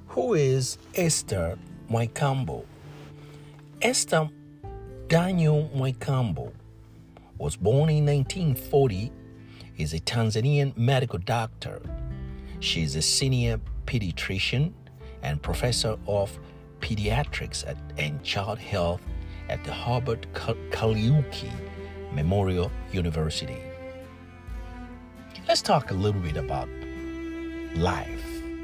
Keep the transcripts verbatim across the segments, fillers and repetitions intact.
Who is Esther Mwaikambo? Esther Daniel Mwaikambo was born in nineteen forty, is a Tanzanian medical doctor. She is a senior pediatrician and professor of pediatrics at, and child health at the Herbert Kariuki Memorial University. Let's talk a little bit about life.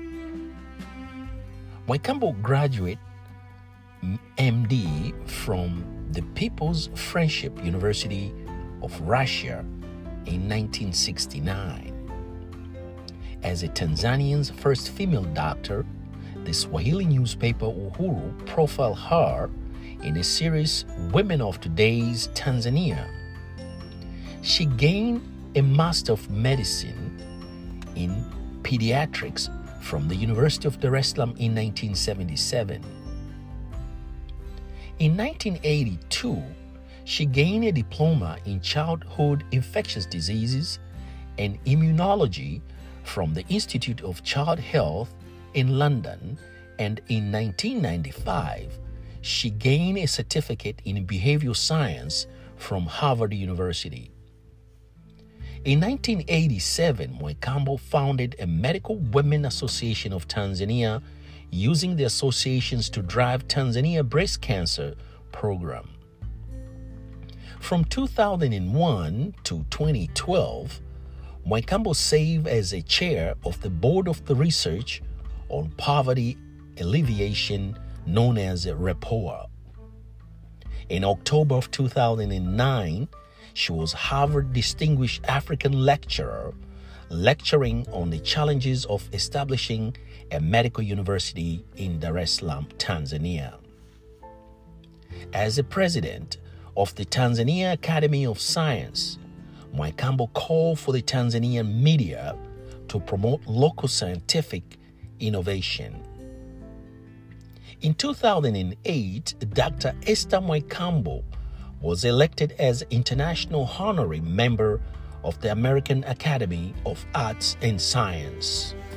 Mwaikambo graduated M D from the People's Friendship University of Russia in nineteen sixty-nine. As a Tanzanian's first female doctor, the Swahili newspaper Uhuru profiled her in a series Women of Today's Tanzania. She gained a Master of Medicine in Pediatrics from the University of Dar es Salaam in nineteen seventy-seven. In nineteen eighty-two, she gained a diploma in childhood infectious diseases and immunology from the Institute of Child Health in London, and in nineteen ninety-five, she gained a certificate in behavioral science from Harvard University. In nineteen eighty-seven, Mwaikambo founded a Medical Women Association of Tanzania, using the associations to drive Tanzania breast cancer program. From two thousand one to twenty twelve, Mwaikambo served as a chair of the board of the research on poverty alleviation known as REPOA. In October of two thousand nine, she was Harvard Distinguished African Lecturer, lecturing on the challenges of establishing a medical university in Dar es Salaam, Tanzania. As the president of the Tanzania Academy of Science, Mwaikambo called for the Tanzanian media to promote local scientific innovation. In two thousand eight, Doctor Esther Mwaikambo was elected as International Honorary Member of the American Academy of Arts and Science.